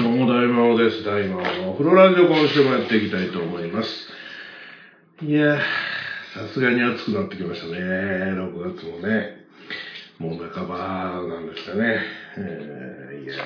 どうも大魔王です。大魔王のお風呂ラジオ、今週もやっていきたいと思います。いやさすがに暑くなってきましたね。6月もね、もう半ばなんですかね。いや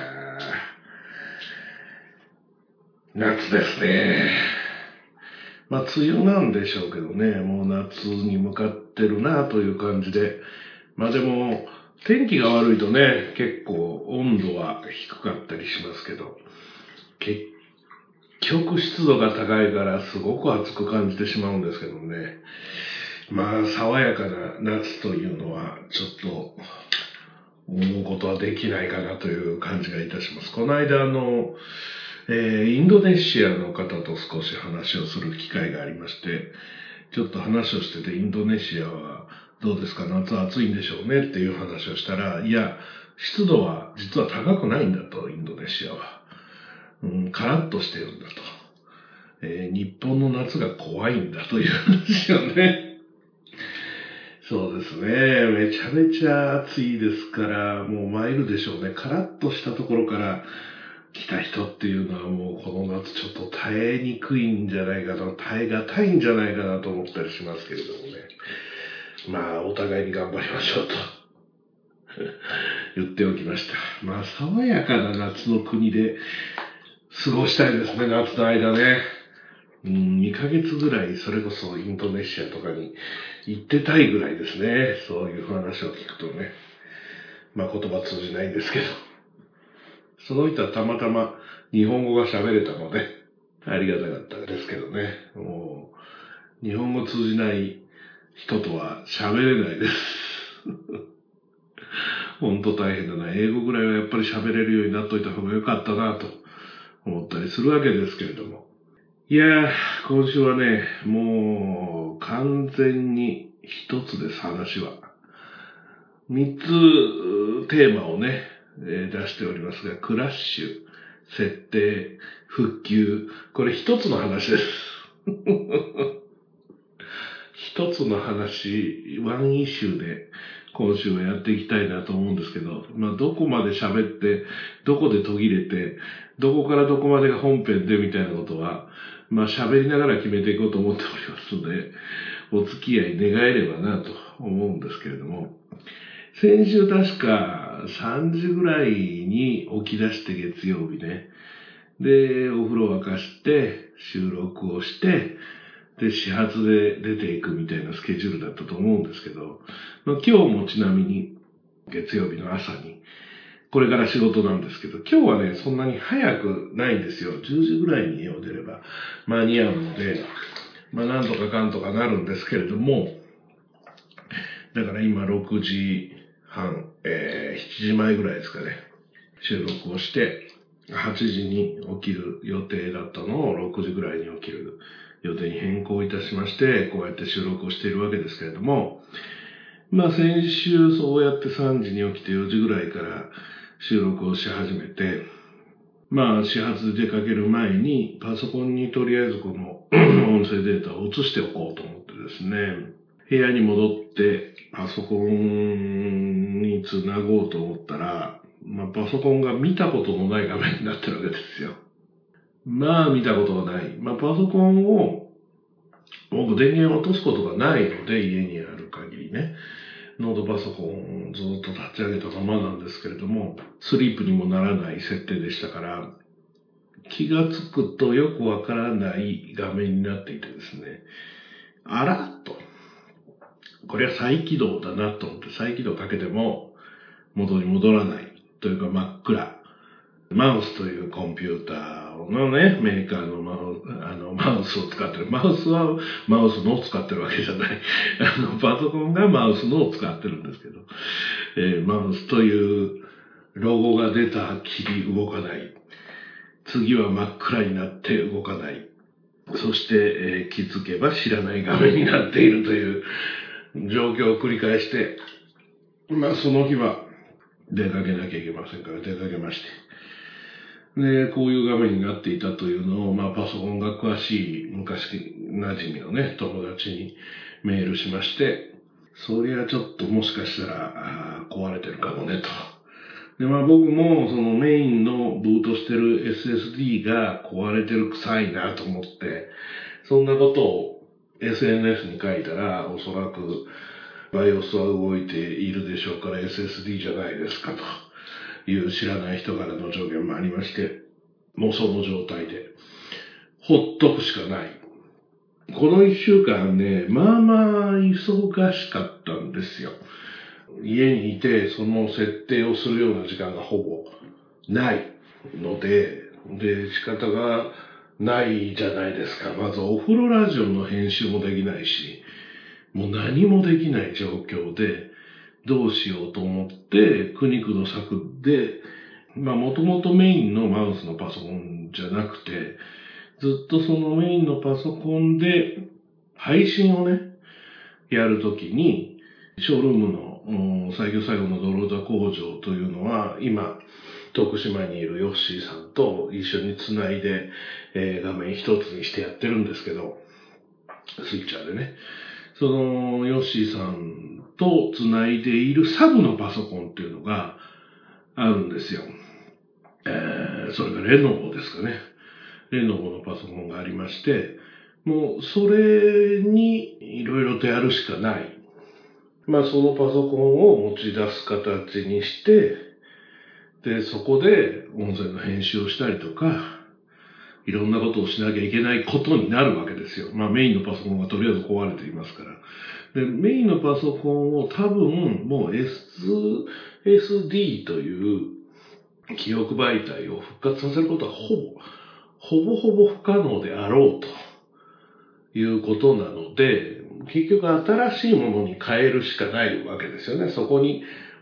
夏ですね。まあ梅雨なんでしょうけどね、もう夏に向かってるなという感じで、まあでも天気が悪いとね、結構温度は低かったりしますけど、結局湿度が高いからすごく暑く感じてしまうんですけどね。まあ爽やかな夏というのはちょっと思うことはできないかなという感じがいたします。この間インドネシアの方と少し話をする機会がありまして、ちょっと話をしてて、インドネシアはどうですか、夏暑いんでしょうねっていう話をしたら、いや、湿度は実は高くないんだと、インドネシアは。カラッとしてるんだと。日本の夏が怖いんだというんですよね。そうですね。めちゃめちゃ暑いですから、もう参るでしょうね。カラッとしたところから来た人っていうのはもうこの夏ちょっと耐えにくいんじゃないかな、耐え難いんじゃないかなと思ったりしますけれどもね。まあ、お互いに頑張りましょうと言っておきました。まあ、爽やかな夏の国で過ごしたいですね、夏の間ね。2ヶ月ぐらい、それこそインドネシアとかに行ってたいぐらいですね。そういう話を聞くとね。まあ言葉通じないんですけど。その人はたまたま日本語が喋れたので、ありがたかったですけどね。もう、日本語通じない人とは喋れないです。本当大変だな。英語ぐらいはやっぱり喋れるようになっといた方が良かったなと思ったりするわけですけれども。いやー、今週はね、もう完全に一つです、話は。三つテーマをね、出しておりますが、クラッシュ、設定、復旧、これ一つの話です。一つの話、ワンイシューで今週はやっていきたいなと思うんですけど、まあどこまで喋って、どこで途切れて、どこからどこまでが本編でみたいなことは、まあ喋りながら決めていこうと思っておりますので、お付き合い願えればなと思うんですけれども、先週確か3時ぐらいに起き出して月曜日ね。で、お風呂沸かして収録をして、で、始発で出ていくみたいなスケジュールだったと思うんですけど、まあ、今日もちなみに月曜日の朝に、これから仕事なんですけど、今日はね、そんなに早くないんですよ。10時ぐらいに家を出れば間に合うので、まあなんとかかんとかなるんですけれども、だから今6時半、7時前ぐらいですかね、収録をして、8時に起きる予定だったのを6時ぐらいに起きる予定に変更いたしまして、こうやって収録をしているわけですけれども、まあ先週そうやって3時に起きて4時ぐらいから収録をし始めて、まあ始発で出かける前にパソコンにとりあえずこの音声データを移しておこうと思ってですね、部屋に戻ってパソコンにつなごうと思ったら、まあパソコンが見たことのない画面になってるわけですよ。まあ見たことがない。まあパソコンを僕電源を落とすことがないので、家にある限りね。ノートパソコンをずっと立ち上げたままなんですけれども、スリープにもならない設定でしたから、気がつくとよくわからない画面になっていてですね、あらっと、これは再起動だなと思って再起動かけても元に戻らないというか真っ暗。マウスというコンピューターのね、メーカーのマウスを使ってる。マウスはマウスのを使ってるわけじゃない。パソコンがマウスのを使ってるんですけど、マウスというロゴが出たきり動かない。次は真っ暗になって動かない。そして、気づけば知らない画面になっているという状況を繰り返して、まあその日は出かけなきゃいけませんから出かけまして。で、こういう画面になっていたというのを、まあパソコンが詳しい昔馴染みのね、友達にメールしまして、そりゃちょっともしかしたら壊れてるかもねと。 で、僕もそのメインのブートしてる SSD が壊れてる臭いなと思って、そんなことを SNS に書いたら、おそらく BIOS は動いているでしょうから SSD じゃないですかという知らない人からの助言もありまして、もうその状態でほっとくしかない。この一週間ね、まあ忙しかったんですよ。家にいてその設定をするような時間がほぼないので、仕方がないじゃないですか。まずお風呂ラジオの編集もできないし、もう何もできない状況で、どうしようと思って、苦肉の策で、もともとメインのマウスのパソコンじゃなくて、ずっとそのメインのパソコンで配信をね、やるときに、ショールームの最強最後のドローダ工場というのは、今、徳島にいるヨッシーさんと一緒につないで、画面一つにしてやってるんですけど、スイッチャーでね。そのヨッシーさんとつないでいるサブのパソコンっていうのがあるんですよ。それがレノボですかね。レノボのパソコンがありまして、もうそれにいろいろとやるしかない。そのパソコンを持ち出す形にして、で、そこで音声の編集をしたりとか、いろんなことをしなきゃいけないことになるわけですよ。メインのパソコンがとりあえず壊れていますから。で、メインのパソコンを多分もう SSD という記憶媒体を復活させることはほぼ不可能であろうということなので、結局新しいものに変えるしかないわけですよね。そこに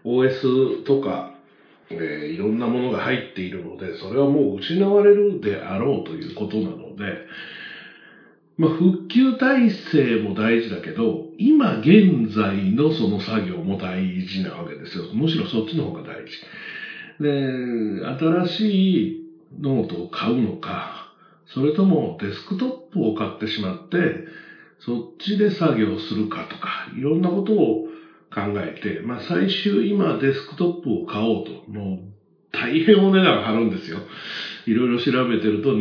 OS とか、いろんなものが入っているので、それはもう失われるであろうということなので、復旧体制も大事だけど、今現在のその作業も大事なわけですよ。むしろそっちの方が大事。で、新しいノートを買うのか、それともデスクトップを買ってしまって、そっちで作業するかとか、いろんなことを考えて、最終今デスクトップを買おうと、もう大変お値段張るんですよ。いろいろ調べてると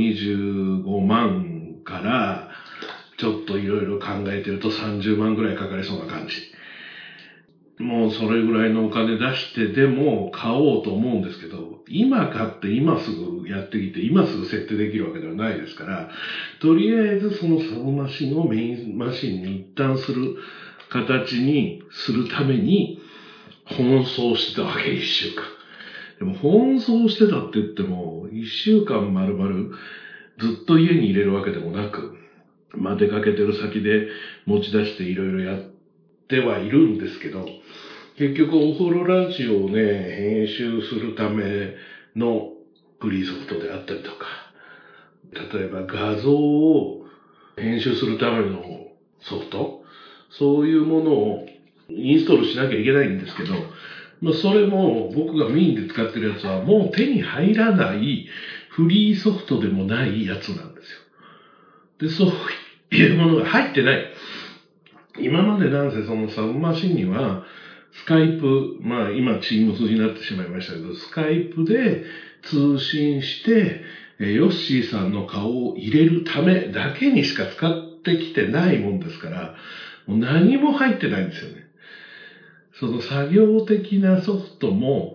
25万からちょっといろいろ考えてると30万ぐらいかかりそうな感じ。もうそれぐらいのお金出してでも買おうと思うんですけど、今買って今すぐやってきて今すぐ設定できるわけではないですから、とりあえずそのサブマシンをメインマシンに一旦する形にするために奔走してたわけ、一週間。でも奔走してたって言っても、一週間丸々ずっと家に入れるわけでもなく、出かけてる先で持ち出していろいろやってはいるんですけど、結局お風呂ラジオをね、編集するためのフリーソフトであったりとか、例えば画像を編集するためのソフト、そういうものをインストールしなきゃいけないんですけど、それも僕がメインで使ってるやつはもう手に入らないフリーソフトでもないやつなんですよ。で、そういうものが入ってない。今までなんせそのサブマシンにはスカイプ、今チームスになってしまいましたけど、スカイプで通信して、ヨッシーさんの顔を入れるためだけにしか使ってきてないもんですから、もう何も入ってないんですよね。その作業的なソフトも、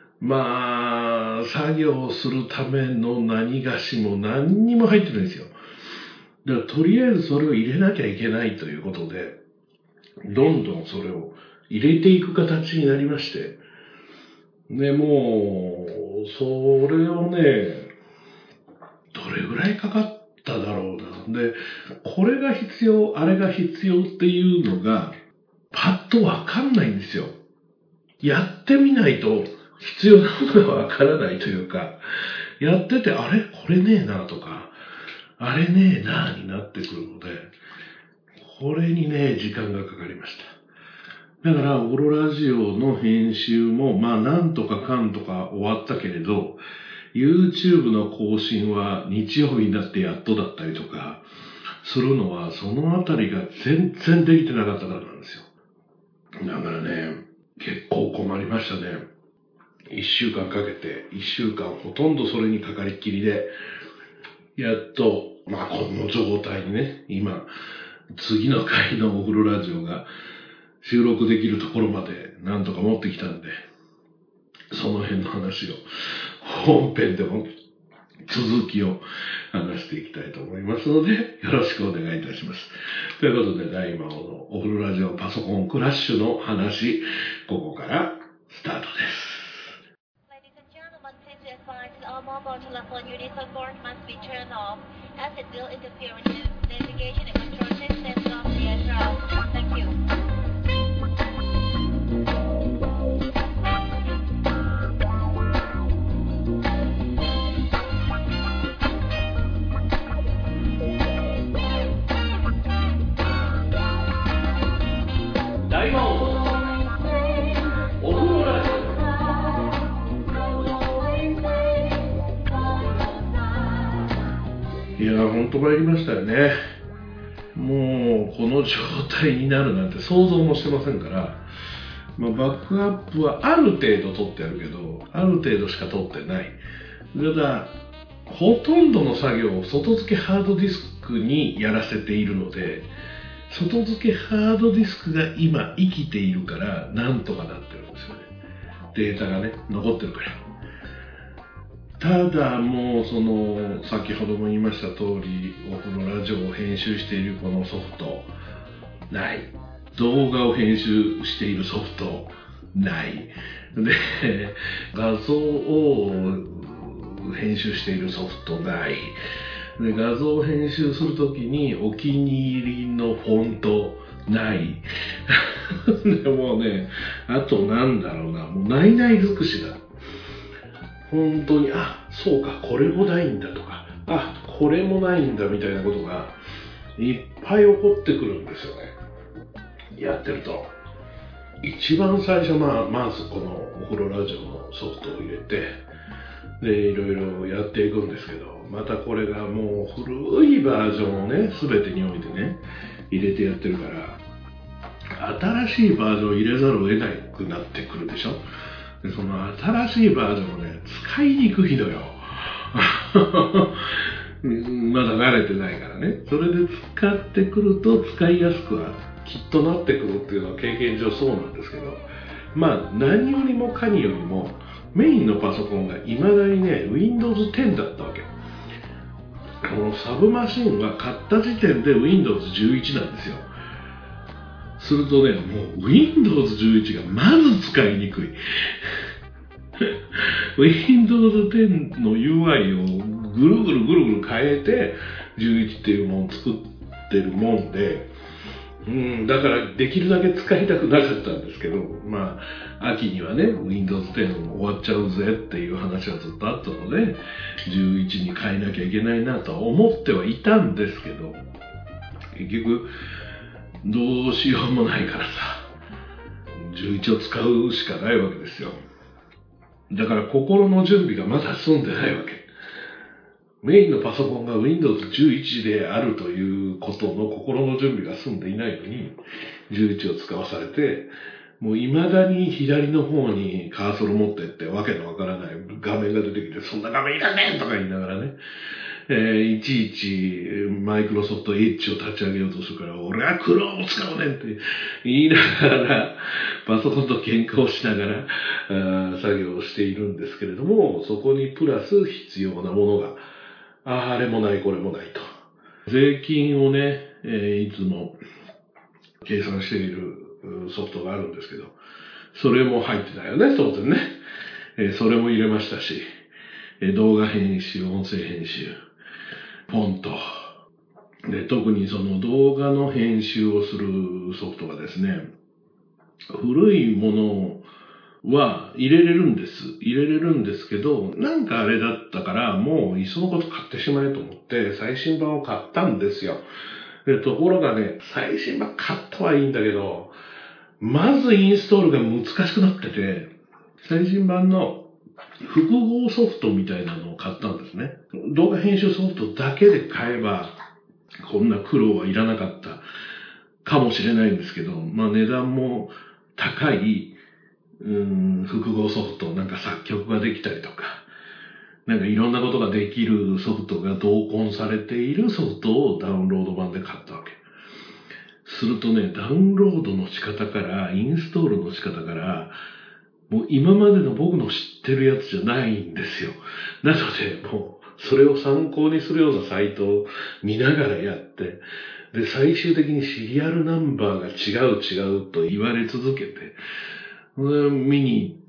作業するための何がしも何にも入ってないんですよ。だからとりあえずそれを入れなきゃいけないということで、どんどんそれを入れていく形になりまして、で、もう、それをね、どれぐらいかかっただろうな。で、これが必要、あれが必要っていうのが、パッとわかんないんですよ。やってみないと必要なことがわからないというか、やってて、あれこれねえなとか、あれねえなになってくるので、これにね、時間がかかりました。だから、オロラジオの編集も、なんとかかんとか終わったけれど、YouTube の更新は日曜日になってやっとだったりとか、するのは、そのあたりが全然できてなかったからなんですよ。だからね、結構困りましたね。 1週間かけて、1週間ほとんどそれにかかりっきりで、やっと、この状態にね、今、次の回のお風呂ラジオが収録できるところまでなんとか持ってきたんで、その辺の話を本編でも続きを話していきたいと思いますので、よろしくお願いいたします。ということで、大魔王のお風呂ラジオパソコンクラッシュの話、ここからスタートです。 Ladies and gentlemen, please be advised that all mobile telephone units on board must be turned off, as it will interfere with the navigation and control systems of the aircraft. Thank you. 大魔王のお風呂ラジオ。いや、ほんと参りましたよね。もうこの状態になるなんて想像もしてませんから、バックアップはある程度取ってあるけど、ある程度しか取ってない。ただ、ほとんどの作業を外付けハードディスクにやらせているので、外付けハードディスクが今生きているからなんとかなってるんですよね。データがね、残ってるから。ただもう先ほども言いました通り、お風呂ラジオを編集しているこのソフト、ない。動画を編集しているソフト、ない。で、画像を編集しているソフト、ない。で、画像を編集するときにお気に入りのフォント、ない。でもね、あとなんだろうな、もうないない尽くしだ。本当に、そうか、これもないんだとか、これもないんだみたいなことがいっぱい起こってくるんですよね。やってると。一番最初、まずこのお風呂ラジオのソフトを入れて、で、いろいろやっていくんですけど、またこれがもう古いバージョンをね、すべてにおいてね、入れてやってるから、新しいバージョンを入れざるを得なくなってくるでしょ。で、その新しいバージョンをね、使いにくいのよ。まだ慣れてないからね。それで使ってくると使いやすくはきっとなってくるっていうのは経験上そうなんですけど、何よりもかによりもメインのパソコンが未だにね、Windows 10だったわけ。このサブマシンは買った時点で Windows 11なんですよ。するとね、もう Windows 11がまず使いにくい。Windows 10の UI をぐるぐる変えて11っていうものを作ってるもんで、だからできるだけ使いたくなかったんですけど、秋にはね、Windows 10終わっちゃうぜっていう話はずっとあったので、11に変えなきゃいけないなとは思ってはいたんですけど、結局、どうしようもないからさ、11を使うしかないわけですよ。だから心の準備がまだ済んでないわけ。メインのパソコンが Windows 11であるということの心の準備が済んでいないのに、11を使わされて、もう未だに左の方にカーソル持ってってわけのわからない画面が出てきて、そんな画面いらねえとか言いながらね、いちいちマイクロソフトエッジを立ち上げようとするから、俺はクローム使うねんって言いながら、パソコンと喧嘩をしながら作業をしているんですけれども、そこにプラス必要なものが、あれもないこれもないと。税金をね、いつも計算しているソフトがあるんですけど、それも入ってないよね、当然ね。それも入れましたし、動画編集、音声編集、フォント。で、特にその動画の編集をするソフトがですね、古いものは入れれるんですけど、なんかあれだったから、もういっそのこと買ってしまえと思って、最新版を買ったんですよ。で、ところがね、最新版買ったはいいんだけど、まずインストールが難しくなってて、最新版の複合ソフトみたいなのを買ったんですね。動画編集ソフトだけで買えば、こんな苦労はいらなかったかもしれないんですけど、値段も高い複合ソフト、なんか作曲ができたりとか、なんかいろんなことができるソフトが同梱されているソフトをダウンロード版で買ったわけ。するとね、ダウンロードの仕方から、インストールの仕方から、もう今までの僕の知ってるやつじゃないんですよ。なので、もうそれを参考にするようなサイトを見ながらやって、で、最終的にシリアルナンバーが違うと言われ続けて、見に行って、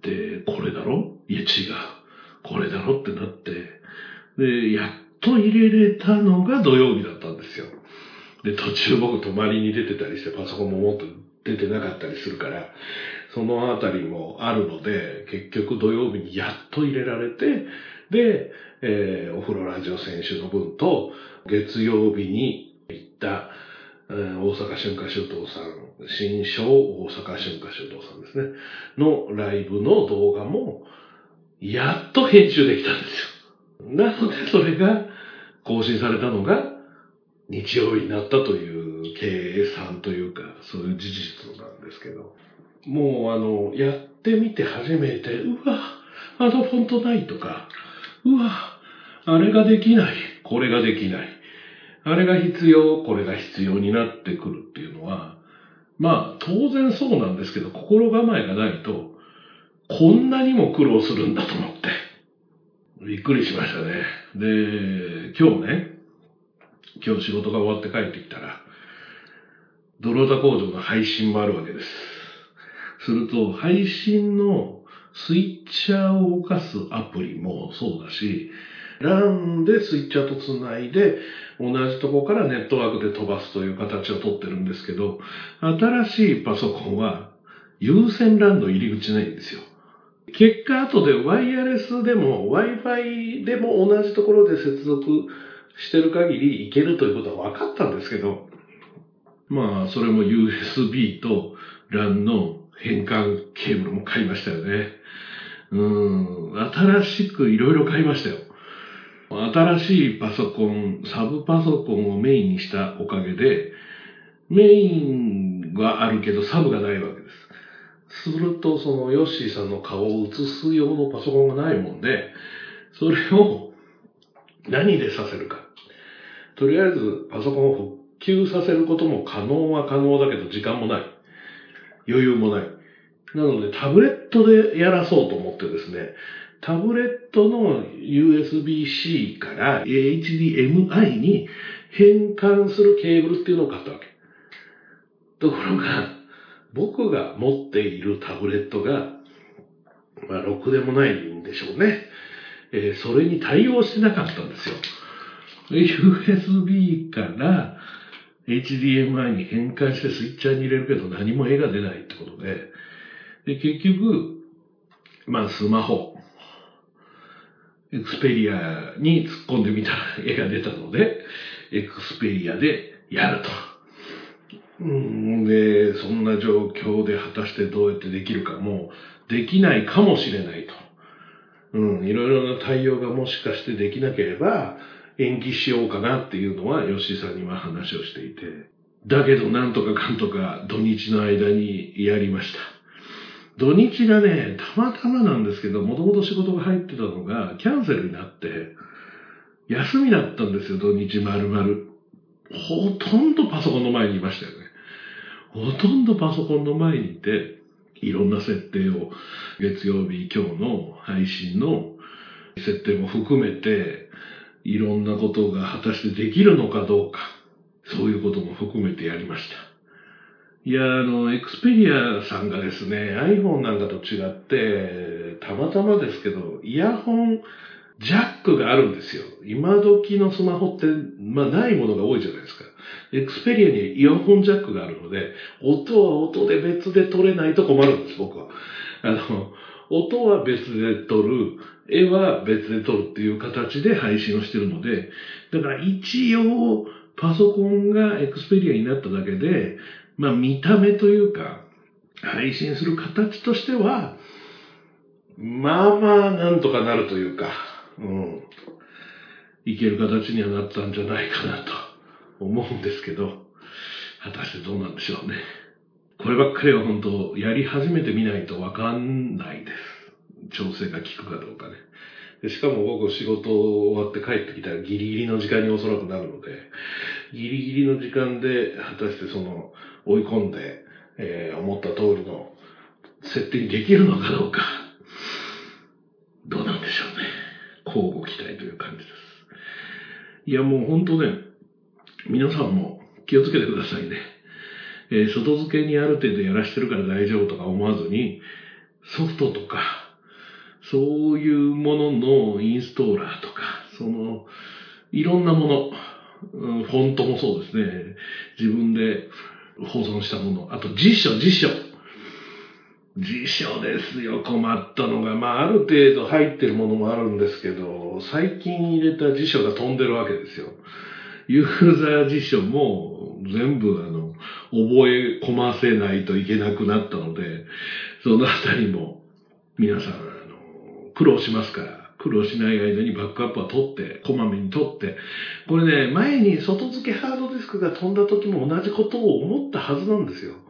これだろ？いや違う。これだろってなって、で、やっと入れれたのが土曜日だったんですよ。で、途中僕泊まりに出てたりして、パソコンももっと出てなかったりするから、そのあたりもあるので、結局土曜日にやっと入れられて、で、お風呂ラジオ選手の分と、月曜日に行った、大阪春夏秋冬さん、新章大阪春夏秋冬さんですね、のライブの動画も、やっと編集できたんですよ。なので、それが更新されたのが、日曜日になったという計算というか、そういう事実なんですけど、もうやってみて初めて、うわ、あのフォントないとか、うわ、あれができない、これができない、あれが必要、これが必要になってくるっていうのは、まあ当然そうなんですけど、心構えがないと、こんなにも苦労するんだと思って、びっくりしましたね。で、今日仕事が終わって帰ってきたら、ドロータ工場の配信もあるわけです。すると、配信のスイッチャーを動かすアプリもそうだし、LAN でスイッチャーとつないで、同じとこからネットワークで飛ばすという形をとってるんですけど、新しいパソコンは有線 LAN の入り口ないんですよ。結果後でワイヤレスでも Wi-Fi でも同じところで接続してる限りいけるということは分かったんですけど、まあそれも USB と LAN の変換ケーブルも買いましたよね。新しくいろいろ買いましたよ。新しいパソコン、サブパソコンをメインにしたおかげで、メインはあるけどサブがないわけです。すると、そのヨッシーさんの顔を映す用のパソコンがないもんで、それを何でさせるか。とりあえずパソコンを復旧させることも可能は可能だけど時間もない。余裕もない。なのでタブレットでやらそうと思ってですね、タブレットの USB-C から HDMI に変換するケーブルっていうのを買ったわけ。ところが、僕が持っているタブレットが、まあ、ろくでもないんでしょうね。それに対応してなかったんですよ。USB から HDMI に変換してスイッチャーに入れるけど何も絵が出ないってことで、結局、まあスマホ、エクスペリアに突っ込んでみたら絵が出たので、エクスペリアでやると。で、そんな状況で果たしてどうやってできるかもできないかもしれないと。いろいろな対応がもしかしてできなければ延期しようかなっていうのは吉井さんには話をしていて。だけどなんとかかんとか土日の間にやりました。土日がね、たまたまなんですけど、もともと仕事が入ってたのがキャンセルになって、休みだったんですよ、土日丸々。ほとんどパソコンの前にいましたよね。ほとんどパソコンの前にいて、いろんな設定を、月曜日今日の配信の設定も含めて、いろんなことが果たしてできるのかどうか、そういうことも含めてやりました。いや、エクスペリアさんがですね、iPhone なんかと違って、たまたまですけど、イヤホンジャックがあるんですよ。今時のスマホって、まあないものが多いじゃないですか。エクスペリアにイヤホンジャックがあるので、音は音で別で撮れないと困るんです、僕は。音は別で撮る、絵は別で撮るっていう形で配信をしてるので、だから一応パソコンがエクスペリアになっただけで、まあ見た目というか、配信する形としては、まあまあなんとかなるというか、いける形にはなったんじゃないかなと思うんですけど、果たしてどうなんでしょうね。 こればっかりは本当、やり始めてみないとわかんないです。調整が効くかどうかね。でしかも僕仕事終わって帰ってきたらギリギリの時間におそらくなるので、ギリギリの時間で果たして追い込んで、思った通りの設定にできるのかどうか、どうなんでしょうね。交互期待という感じです。いやもう本当ね、皆さんも気をつけてくださいね。外付けにある程度やらしてるから大丈夫とか思わずに、ソフトとか、そういうもののインストーラーとか、いろんなもの、フォントもそうですね。自分で保存したもの。あと辞書ですよ、困ったのが。ある程度入ってるものもあるんですけど、最近入れた辞書が飛んでるわけですよ。ユーザー辞書も全部覚え込ませないといけなくなったので、そのあたりも皆さん苦労しますから、苦労しない間にバックアップは取って、こまめに取って、これね、前に外付けハードディスクが飛んだ時も同じことを思ったはずなんですよ。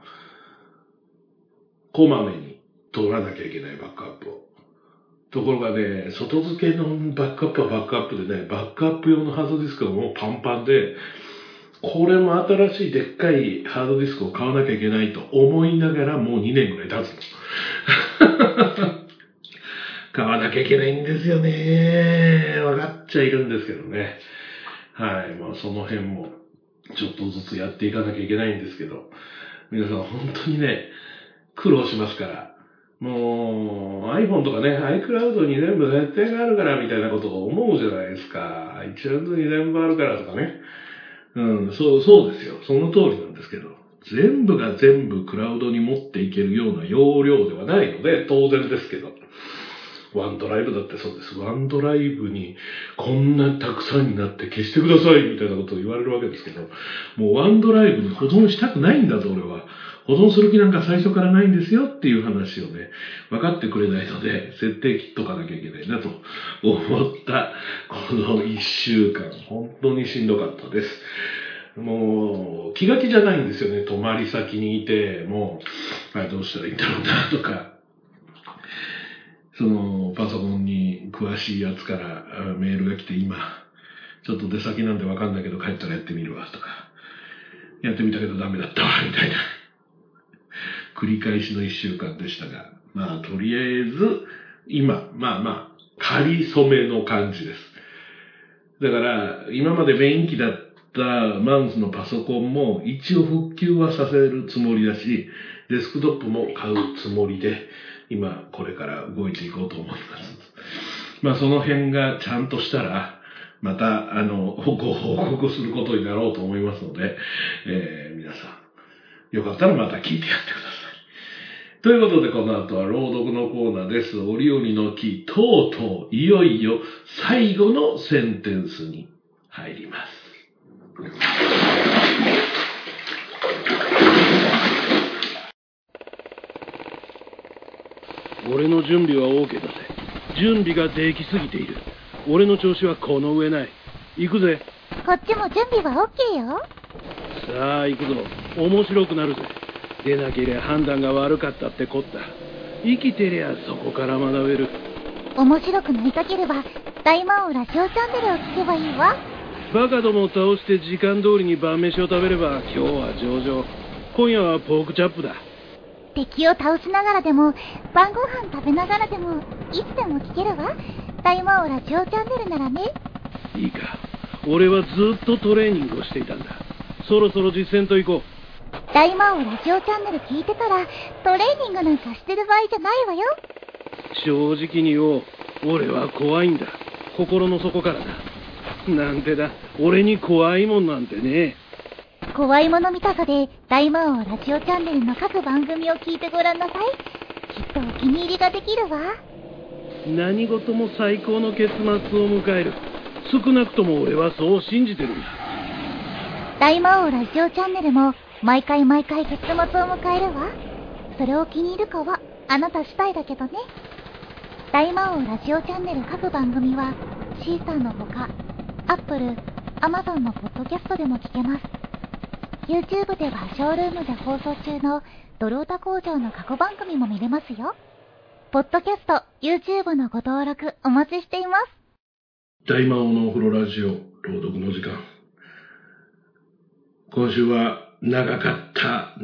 こまめに取らなきゃいけないバックアップを。ところがね、外付けのバックアップはバックアップでね、バックアップ用のハードディスクがもうパンパンで、これも新しいでっかいハードディスクを買わなきゃいけないと思いながらもう2年ぐらい経つの。買わなきゃいけないんですよね。分かっちゃいるんですけどね。はい。その辺もちょっとずつやっていかなきゃいけないんですけど、皆さん本当にね、苦労しますから。もう iPhone とかね、iCloud に全部設定があるからみたいなことを思うじゃないですか。iTunes に全部あるからとかね。そうですよ。その通りなんですけど。全部が全部クラウドに持っていけるような容量ではないので、当然ですけど。ワンドライブだってそうです。ワンドライブにこんなたくさんになって消してくださいみたいなことを言われるわけですけど、もうワンドライブに保存したくないんだと俺は。保存する気なんか最初からないんですよっていう話をね、分かってくれないので、設定切っとかなきゃいけないなと思ったこの1週間、本当にしんどかったです。もう気が気じゃないんですよね。泊まり先にいて、もう、どうしたらいいんだろうなとか、パソコンに詳しいやつからメールが来て、今、ちょっと出先なんで分かんないけど帰ったらやってみるわとか、やってみたけどダメだったわ、みたいな。繰り返しの1週間でしたが、とりあえず、今、仮初めの感じです。だから、今までメイン機だったマウスのパソコンも一応復旧はさせるつもりだし、デスクトップも買うつもりで、今、これから動いていこうと思います。その辺がちゃんとしたら、また、ご報告することになろうと思いますので、皆さん、よかったらまた聞いてやってください。ということで、この後は朗読のコーナーです。折々の木、とうとう、いよいよ、最後のセンテンスに入ります。 俺の準備は OK だぜ。準備ができすぎている。俺の調子はこの上ない。行くぜ。 こっちも準備は OK よ。 さあ行くぞ。面白くなるぜ。出なけりゃ判断が悪かったってこった。生きてりゃそこから学べる。 面白くなりたければ大魔王ラジオチャンネルを聞けばいいわ。 バカどもを倒して時間通りに晩飯を食べれば今日は上々。今夜はポークチャップだ。 敵を倒しながらでも晩ご飯食べながらでもいつでも聞けるわ。大魔王ラジオチャンネルならね。 いいか。俺はずっとトレーニングをしていたんだ。そろそろ実践と行こう。 大魔王ラジオチャンネル聞いてたらトレーニングなんかしてる場合じゃないわよ。 正直に言おう。俺は怖いんだ。心の底からだ。なんてだ。俺に怖いもんなんてね。 怖いもの見たさで大魔王ラジオチャンネルの各番組を聞いてごらんなさい。きっとお気に入りができるわ。 何事も最高の結末を迎える。少なくとも俺はそう信じてるんだ。 大魔王ラジオチャンネルも毎回結末を迎えるわ。それを気に入るかはあなた次第だけどね。大魔王ラジオチャンネル各番組はシーサーのほか、アップル、アマゾンのポッドキャストでも聞けます。 YouTube ではショールームで放送中のドルオタ工場の過去番組も見れますよ。ポッドキャスト、YouTube のご登録お待ちしています。 大魔王のお風呂ラジオ朗読の時間。今週は長かった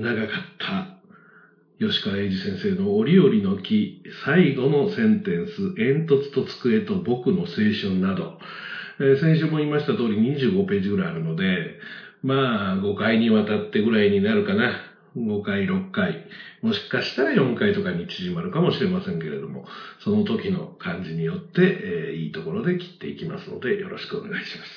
吉川英治先生の折々の木最後のセンテンス、煙突と机と僕の青春など、先週も言いました通り25ページぐらいあるので、まあ5回にわたってぐらいになるかな。5回、6回、もしかしたら4回とかに縮まるかもしれませんけれども、その時の感じによって、いいところで切っていきますのでよろしくお願いします。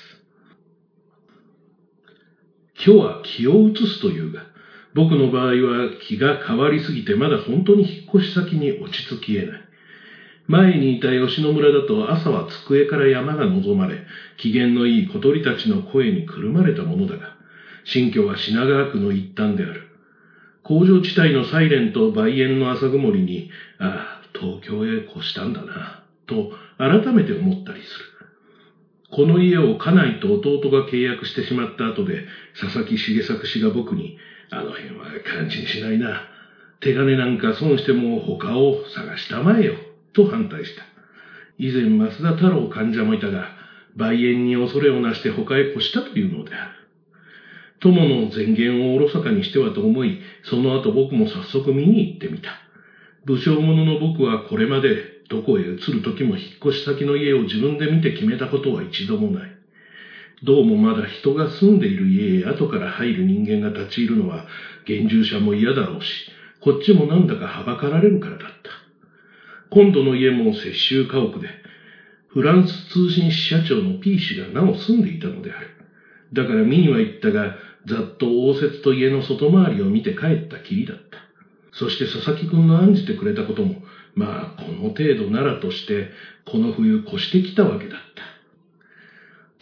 今日は気を移すというが、僕の場合は気が変わりすぎてまだ本当に引っ越し先に落ち着き得ない。前にいた吉野村だと朝は机から山が望まれ、機嫌のいい小鳥たちの声にくるまれたものだが、新居は品川区の一端である。工場地帯のサイレンと梅園の朝曇りに、東京へ越したんだな、と改めて思ったりする。この家を家内と弟が契約してしまった後で、佐々木重作氏が僕に、あの辺は感心しないな。手金なんか損しても他を探したまえよ、と反対した。以前増田太郎患者もいたが、梅園に恐れをなして他へ越したというのである。友の前言をおろそかにしてはと思い、その後僕も早速見に行ってみた。武将者の僕はこれまでどこへ移る時も引っ越し先の家を自分で見て決めたことは一度もない。どうもまだ人が住んでいる家へ後から入る人間が立ち入るのは現住者も嫌だろうし、こっちもなんだかはばかられるからだった。今度の家も接収家屋で、フランス通信支社長の P 氏がなお住んでいたのである。だから見には行ったが、ざっと応接と家の外回りを見て帰ったきりだった。そして佐々木くんの案じてくれたことも、まあこの程度ならとして、この冬越してきたわけだった。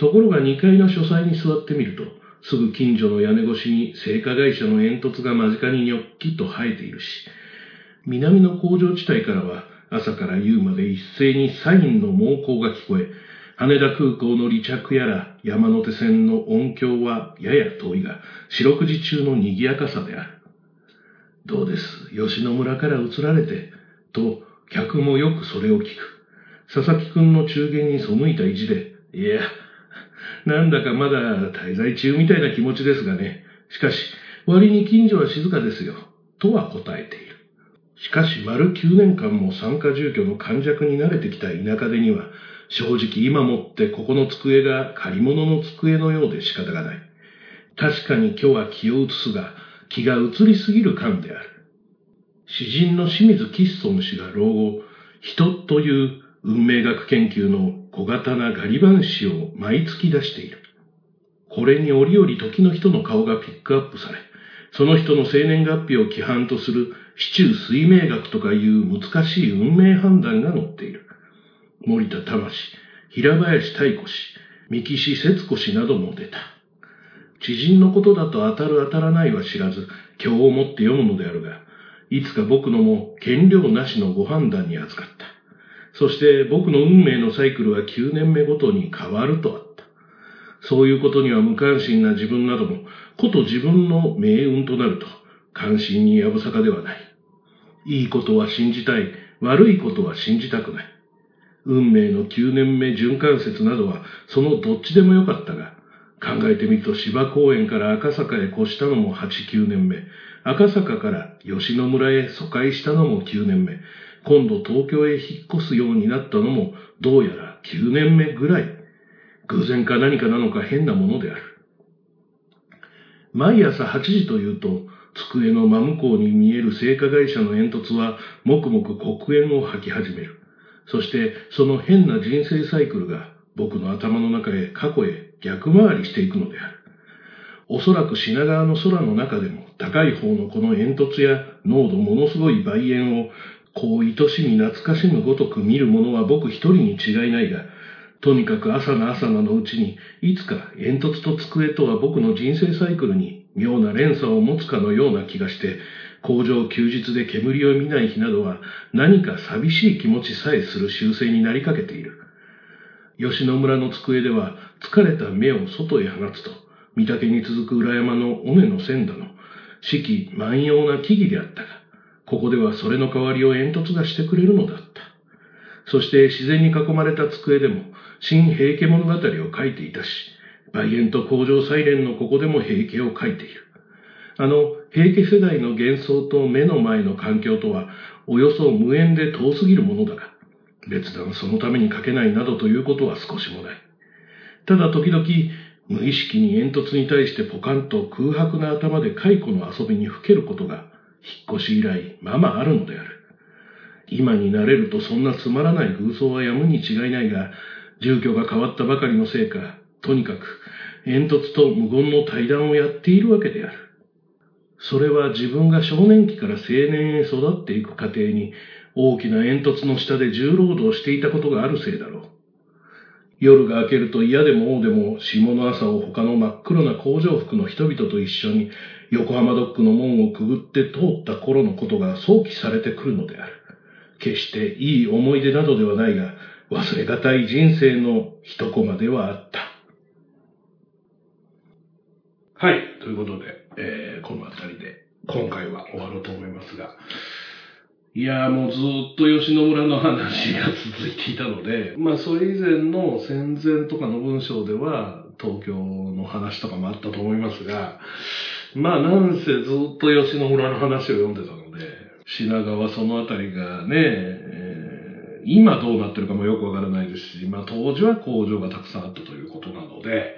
ところが2階の書斎に座ってみると、すぐ近所の屋根越しに製菓会社の煙突が間近にニョッキと生えているし、南の工場地帯からは朝から夕まで一斉にサインの猛攻が聞こえ、羽田空港の離着やら山手線の音響はやや遠いが、四六時中の賑やかさである。どうです、吉野村から移られて、と客もよくそれを聞く。佐々木くんの中言に背いた意地で、いや、なんだかまだ滞在中みたいな気持ちですがね。しかし、割に近所は静かですよ、とは答えている。しかし、丸9年間も産科住居の寒弱に慣れてきた田舎でには、正直今もってここの机が借り物の机のようで仕方がない。確かに今日は気を移すが、気が移りすぎる感である。詩人の清水吉尊氏が老後、人という運命学研究の小型なガリ版誌を毎月出している。これに折々時の人の顔がピックアップされ、その人の生年月日を規範とする市中水命学とかいう難しい運命判断が載っている。森田魂、平林太子氏、三岸節子氏なども出た。知人のことだと当たる当たらないは知らず、今日をもって読むのであるが、いつか僕のも権量なしのご判断に預かった。そして僕の運命のサイクルは9年目ごとに変わるとあった。そういうことには無関心な自分なども、こと自分の命運となると、関心にやぶさかではない。いいことは信じたい、悪いことは信じたくない。運命の9年目循環説などはそのどっちでもよかったが、考えてみると芝公園から赤坂へ越したのも8、9年目、赤坂から吉野村へ疎開したのも9年目、今度東京へ引っ越すようになったのもどうやら9年目ぐらい。偶然か何かなのか変なものである。毎朝8時というと、机の真向こうに見える製菓会社の煙突はもくもく黒煙を吐き始める。そしてその変な人生サイクルが僕の頭の中へ過去へ逆回りしていくのである。おそらく品川の空の中でも高い方のこの煙突や濃度ものすごい梅煙をこう愛しみ懐かしむごとく見るものは僕一人に違いないが、とにかく朝のうちにいつか煙突と机とは僕の人生サイクルに妙な連鎖を持つかのような気がして、工場休日で煙を見ない日などは何か寂しい気持ちさえする習性になりかけている。吉野村の机では疲れた目を外へ放つと、 御嶽に続く裏山の尾根の線だの、四季万葉な木々であったが、ここではそれの代わりを煙突がしてくれるのだった。そして自然に囲まれた机でも、新平家物語を書いていたし、梅園と工場サイレンのここでも平家を書いている。平家世代の幻想と目の前の環境とは、およそ無縁で遠すぎるものだが、別段そのために書けないなどということは少しもない。ただ時々、無意識に煙突に対してポカンと空白な頭で蚕の遊びにふけることが、引っ越し以来、ままあるのである。今になれるとそんなつまらない偶想はやむに違いないが、住居が変わったばかりのせいか、とにかく煙突と無言の対談をやっているわけである。それは自分が少年期から青年へ育っていく過程に、大きな煙突の下で重労働していたことがあるせいだろう。夜が明けると嫌でも王でも下の朝を他の真っ黒な工場服の人々と一緒に横浜ドックの門をくぐって通った頃のことが想起されてくるのである。決していい思い出などではないが、忘れがたい人生の一コマではあった。はい、ということで、このあたりで今回は終わろうと思いますが、いやーもうずっと吉野村の話が続いていたので、それ以前の戦前とかの文章では東京の話とかもあったと思いますが、なんせずっと吉野村の話を読んでたので、品川そのあたりがね、今どうなってるかもよくわからないですし、当時は工場がたくさんあったということなので、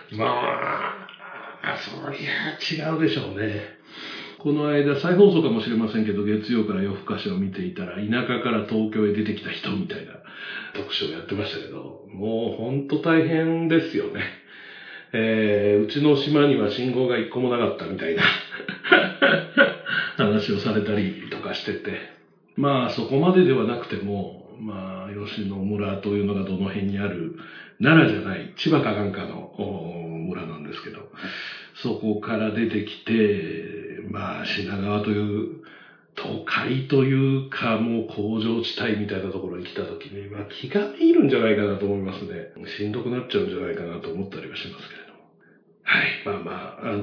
そりゃ違うでしょうね。この間、再放送かもしれませんけど、月曜から夜更かしを見ていたら、田舎から東京へ出てきた人みたいな特集をやってましたけど、もう本当大変ですよね。うちの島には信号が一個もなかったみたいな話をされたりとかしてて、そこまでではなくても、吉野村というのがどの辺にある、奈良じゃない、千葉かなんかの村なんですけど、そこから出てきて、品川という都会というかもう工場地帯みたいなところに来た時に、気がめいるんじゃないかなと思いますね。しんどくなっちゃうんじゃないかなと思ったりはしますけれども。はい。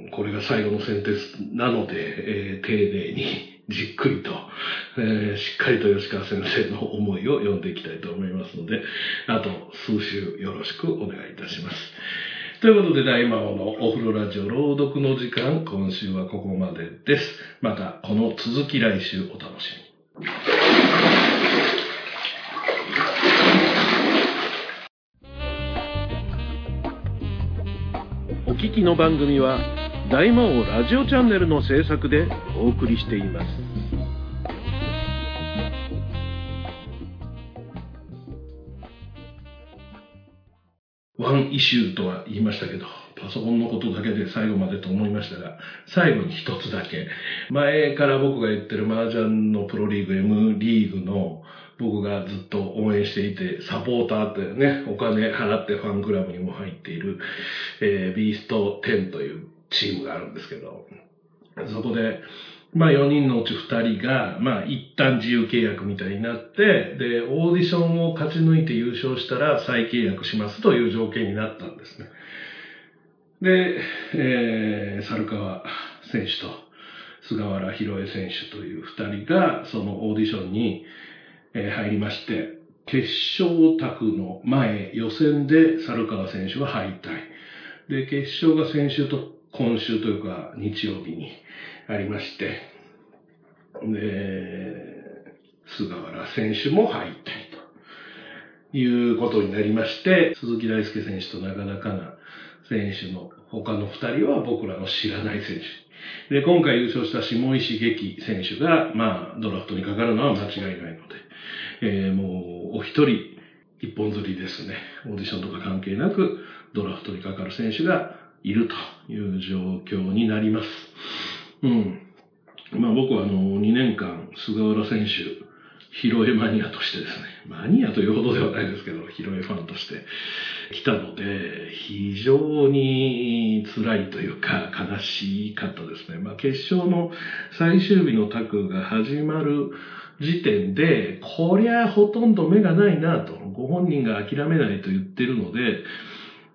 これが最後の選定なので、丁寧にじっくりと、しっかりと吉川先生の思いを読んでいきたいと思いますので、あと数週よろしくお願いいたします。ということで、大魔王のお風呂ラジオ朗読の時間、今週はここまでです。またこの続き来週お楽しみに。 お聞きの番組は大魔王ラジオチャンネルの制作でお送りしています。 ワンイシューとは言いましたけど、パソコンのことだけで最後までと思いましたが、最後に一つだけ、前から僕が言ってる麻雀のプロリーグ M リーグの僕がずっと応援していて、サポーターってね、お金払ってファンクラブにも入っている、ビースト10というチームがあるんですけど、そこで、4人のうち2人が、一旦自由契約みたいになって、で、オーディションを勝ち抜いて優勝したら再契約しますという条件になったんですね。で、猿川選手と菅原弘恵選手という2人が、そのオーディションに入りまして、決勝卓の前、予選で猿川選手は敗退。で、決勝が先週と今週というか日曜日にありまして、で、菅原選手も敗退ということになりまして、鈴木大輔選手となかなかな選手の他の2人は僕らの知らない選手。で、今回優勝した下石劇選手が、ドラフトにかかるのは間違いないので、もうお一人一本釣りですね。オーディションとか関係なくドラフトにかかる選手がいるという状況になります。僕は2年間菅原選手広江マニアとしてですね、マニアというほどではないですけど、広江ファンとして来たので、非常に辛いというか悲しかったですね。決勝の最終日のタクが始まる時点で、こりゃほとんど目がないなと、ご本人が諦めないと言ってるので、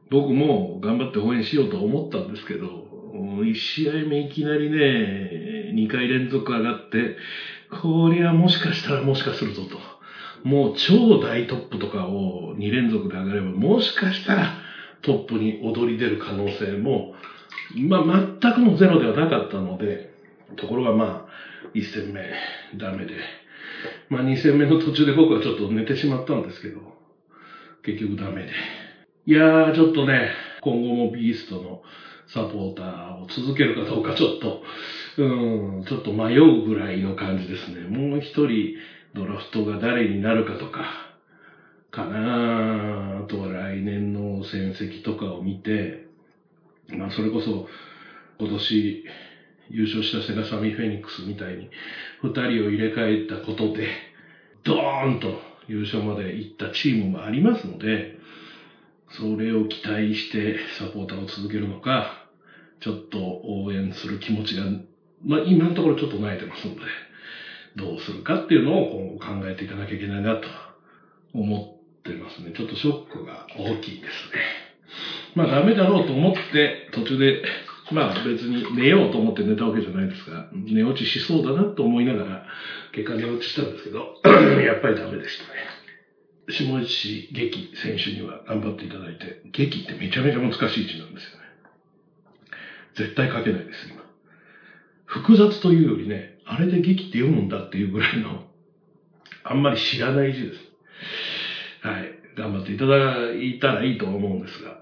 僕も頑張って応援しようと思ったんですけど、1試合目いきなりね、2回連続上がって、こりゃもしかしたらもしかするぞと。もう超大トップとかを2連続で上がれば、もしかしたらトップに躍り出る可能性も、全くのゼロではなかったので、ところが1戦目ダメで、2戦目の途中で僕はちょっと寝てしまったんですけど、結局ダメで。いやー、ちょっとね、今後もビーストのサポーターを続けるかどうかちょっと迷うぐらいの感じですね。もう一人ドラフトが誰になるかとかな。あとは来年の戦績とかを見て、それこそ今年優勝したセガサミーフェニックスみたいに2人を入れ替えたことでドーンと優勝まで行ったチームもありますので、それを期待してサポーターを続けるのか、ちょっと応援する気持ちが、今のところちょっと萎えてますので、どうするかっていうのを今後考えていかなきゃいけないなと思ってますね。ちょっとショックが大きいですね。ダメだろうと思って途中で、別に寝ようと思って寝たわけじゃないですが、寝落ちしそうだなと思いながら、結果寝落ちしたんですけど、やっぱりダメでしたね。下市劇選手には頑張っていただいて、劇ってめちゃめちゃ難しい字なんですよね。絶対書けないです、今。複雑というよりね、あれで劇って読むんだっていうぐらいの、あんまり知らない字です。はい。頑張っていただいたらいいと思うんですが、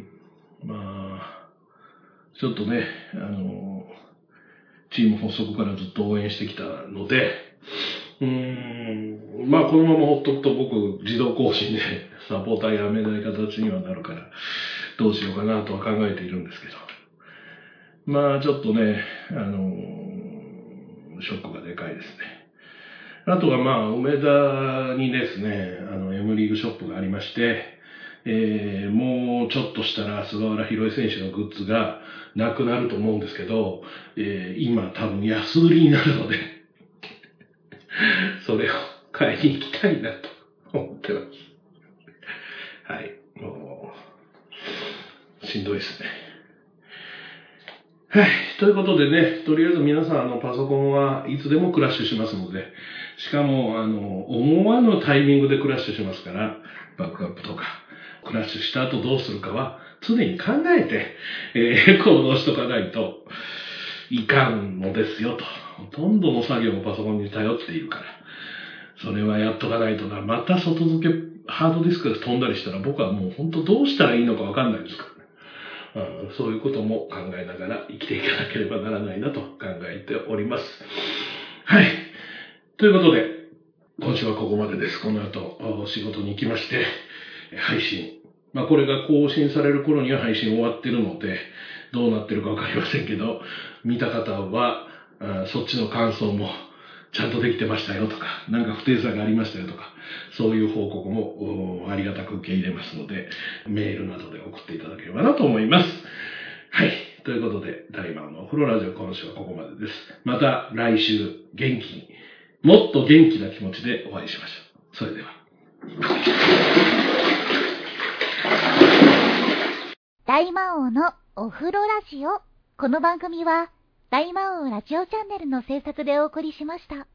ちょっとね、チーム発足からずっと応援してきたので、このままほっとくと僕自動更新でサポーターやめない形にはなるから、どうしようかなとは考えているんですけど。ちょっとね、ショックがでかいですね。あとは梅田にですね、M リーグショップがありまして、もうちょっとしたら菅原弘恵選手のグッズがなくなると思うんですけど、今多分安売りになるので、それを買いに行きたいなと思ってます。はい、もう、しんどいですね。はい。ということでね、とりあえず皆さんパソコンはいつでもクラッシュしますので、しかも思わぬタイミングでクラッシュしますから、バックアップとか、クラッシュした後どうするかは常に考えて、行動しとかないといかんのですよと。ほとんどの作業をパソコンに頼っているから、それはやっとかないとな。また外付けハードディスクが飛んだりしたら僕はもう本当どうしたらいいのかわかんないですから。そういうことも考えながら生きていかなければならないなと考えております。はい。ということで、今週はここまでです。この後、仕事に行きまして、配信。これが更新される頃には配信終わってるので、どうなってるかわかりませんけど、見た方は、そっちの感想もちゃんとできてましたよとか、なんか不定差がありましたよとか、そういう報告もありがたく受け入れますので、メールなどで送っていただければなと思います。はい。ということで、大魔王のお風呂ラジオ今週はここまでです。また来週元気に、もっと元気な気持ちでお会いしましょう。それでは。 大魔王のお風呂ラジオ。この番組は大魔王ラジオチャンネルの制作でお送りしました。